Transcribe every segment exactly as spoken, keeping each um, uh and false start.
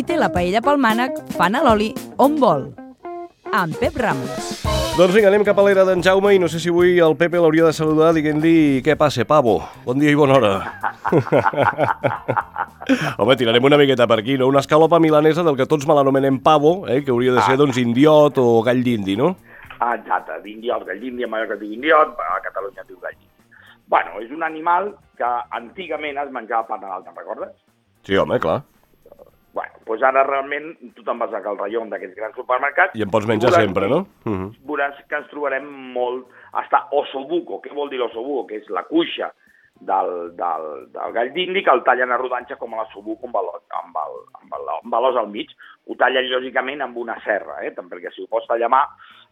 té la paella pel mànec, fan a l'oli on vol. Amb Pep Ramos. Doncs vinga, anem cap a l'era d'en Jaume i no sé si avui el Pepe l'hauria de saludar dient-li què passa, pavo. Bon dia i bona hora. Home, tirarem una miqueta per aquí, no? Una escalopa milanesa del que tots me l'anomenem pavo, eh? Que hauria de ser, doncs, indiot o gall d'indi, no? Ah, exacte, d'indiot, gall d'indi, a Mallorca diu indiot, a Catalunya diu gall d'indi. Bueno, és un animal que antigament es menjava per Nadal, te'n recordes? Sí, home, clar. Bueno, doncs ara realment tu te'n vas al raion d'aquests grans supermercats... I en pots menjar veuràs, sempre, no? Uh -huh. Veuràs que ens trobarem molt... Hasta ossobuco. Què vol dir l'ossobuco? Que és la cuixa del, del, del gall d'indi que el tallen a rodanxa com a l'ossobuco amb l'os amb el, amb el, amb l'os al mig. Ho tallen, lògicament, amb una serra, eh? perquè si ho pots tallar mà,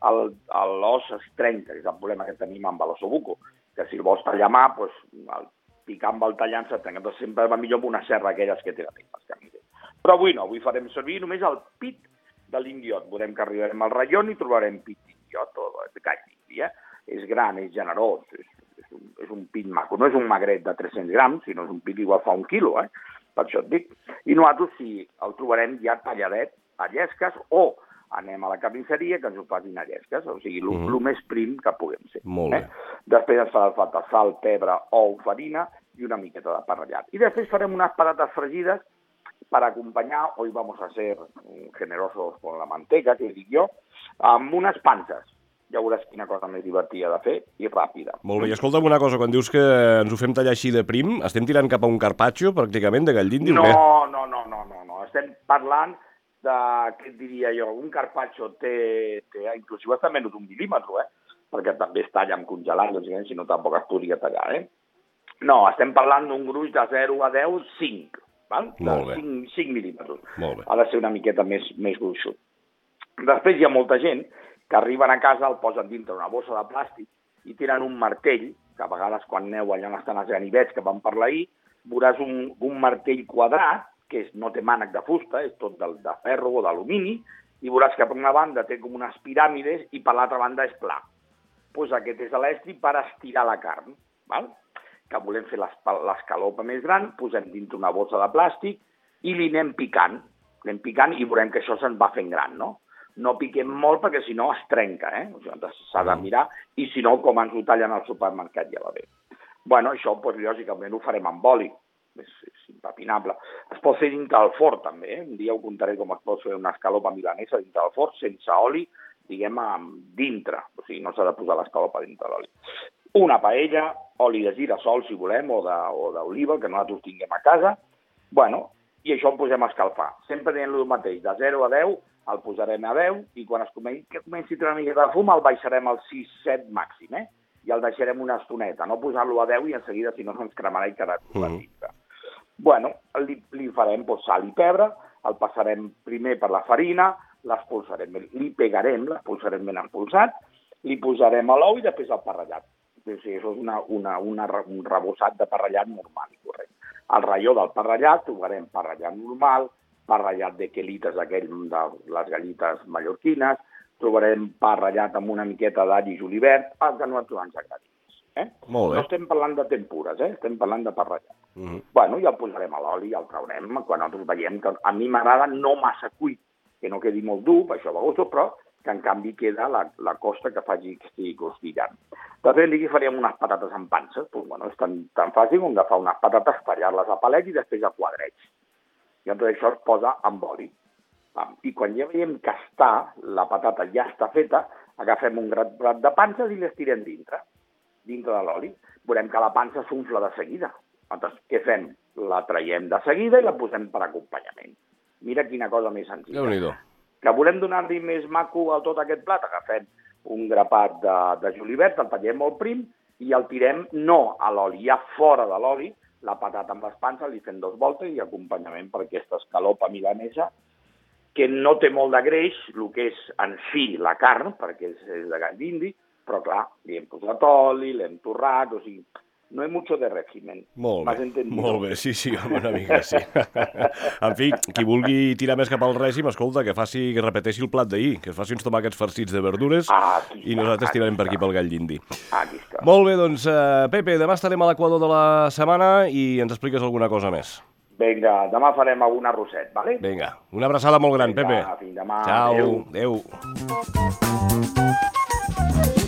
l'os es trenca, és el problema que tenim amb l'ossobuco. Que si el vols tallar mà, doncs, el picar amb el tallant se't trenca. Doncs sempre va millor amb una serra aquelles que tenen les camises. Però avui no, avui farem servir només el pit de l'indiot. Veurem que arribarem al raion i trobarem pit d'indiot o de gall d'indi. Eh? És gran, és generós, és, és, un, és un pit maco. No és un magret de tres-cents grams, sinó és un pit igual fa un quilo, eh? Per això et dic. I nosaltres sí, el trobarem ja talladet a llesques o anem a la carnisseria que ens ho facin a llesques, o sigui, el uh -huh. més prim que puguem ser. Molt bé. Eh? Després ens fa falta sal, pebre, ou, farina i una miqueta de pa ratllat. I després farem unes patates fregides para acompañar, hoy vamos a ser generosos con la manteca, que dic jo, amb unes panses. Ja veuràs quina cosa més divertida de fer i ràpida. Molt bé, i escolta'm una cosa, quan dius que ens ho fem tallar així de prim, estem tirant cap a un carpaccio, pràcticament, de gall d'indi o què? No, no, no, no, no, no. Estem parlant de, què et diria jo, un carpaccio té, té inclusive està menys d'un mil·límetre, eh? Perquè també es talla amb congelat, lògicament, si no tampoc es podria tallar, eh? No, estem parlant d'un gruix de zero a deu, cinc. Molt bé. cinc mil·límetres. Molt bé. Ha de ser una miqueta més, més gruixut. Després hi ha molta gent que arriben a casa, el posen dintre una bossa de plàstic i tiren un martell, que a vegades quan neu allà on estan els ganivets que vam parlar ahir, veuràs un, un martell quadrat, que és, no té mànec de fusta, és tot de, de ferro o d'alumini, i veuràs que per una banda té com unes piràmides i per l'altra banda és pla. Doncs aquest és l'estri per estirar la carn, val? Que volem fer l'escalopa més gran, posem dintre una bossa de plàstic i li anem picant, anem picant i veurem que això se'n va fent gran, no? No piquem molt perquè si no es trenca, eh? O sigui, s'ha de mirar i si no, com ens ho tallen al supermercat ja va bé. Bueno, això, doncs, lògicament, ho farem amb oli, és, és impapinable. Es pot fer dintre del forn, també, eh? Un dia ho contaré com es pot fer una escalopa milanesa dintre del forn, sense oli, diguem, dintre, o sigui, no s'ha de posar l'escalopa dintre l'oli. Una paella, oli de girassol, si volem, o d'oliva, que nosaltres tinguem a casa. Bueno, i això ho posem a escalfar. Sempre dient el mateix, de zero a deu, el posarem a deu, i quan es comenci, que comenci a tenir una miqueta de fum, el baixarem al sis set màxim, eh? I el deixarem una estoneta, no posar-lo a deu i en seguida, si no, se'ns cremarà i quedarà cruda mm. dintre. Bueno, li, li farem pues, sal i pebre, el passarem primer per la farina, l'espolsarem, li pegarem, l'espolsarem ben empolsat, li posarem a l'ou i després el pa ratllat. O sigui, això és una, una, una, un rebossat de pa ratllat normal i correcte. Al raió del pa ratllat trobarem pa ratllat normal, pa ratllat de quelites, aquell de les gallites mallorquines, trobarem pa ratllat amb una miqueta d'all i julivert, el que no ens agradi més. Eh? Molt bé. No estem parlant de tempures, eh? Estem parlant de pa ratllat. Mm -hmm. Bueno, i el posarem a l'oli, el traurem, quan nosaltres veiem que a mi m'agrada no massa cuit, que no quedi molt dur, per això va gustos, però que en canvi queda la, la costa que faci que estigui crostillant. Després aquí faríem unes patates amb panses, doncs, bueno, és tan, tan fàcil com agafar unes patates, tallar-les a palets i després a quadrets. I tot això es posa amb oli. I quan ja veiem que està, la patata ja està feta, agafem un gra plat de panses i les tirem dintre, dintre de l'oli. Veurem que la pansa s'unfla de seguida. Llavors, què fem? La traiem de seguida i la posem per acompanyament. Mira quina cosa més senzilla. Déu-n'hi-do. Que volem donar-li més maco a tot aquest plat, agafem un grapat de, de julivert, el tallem molt prim i el tirem no a l'oli, ja fora de l'oli, la patata amb les panses, li fem dos voltes i acompanyament per aquesta escalopa milanesa, que no té molt de greix, el que és en si la carn, perquè és, és de gall d'indi, però clar, li hem posat oli, l'hem torrat, o sigui, no hay mucho de régimen. Molt bé, molt bé, sí, sí, home, una mica, sí. En fi, qui vulgui tirar més cap al règim, escolta, que faci, que repeteixi el plat d'ahir, que faci uns tomàquets farcits de verdures ah, i nosaltres tirarem per aquí pel gall d'indi. Aquí està. Molt bé, doncs, uh, Pepe, demà estarem a l'equador de la setmana i ens expliques alguna cosa més. Vinga, demà farem algun arrosset, vale? Vinga, una abraçada molt gran, Vinga, Pepe. fins demà. Ciao, Adéu. adéu.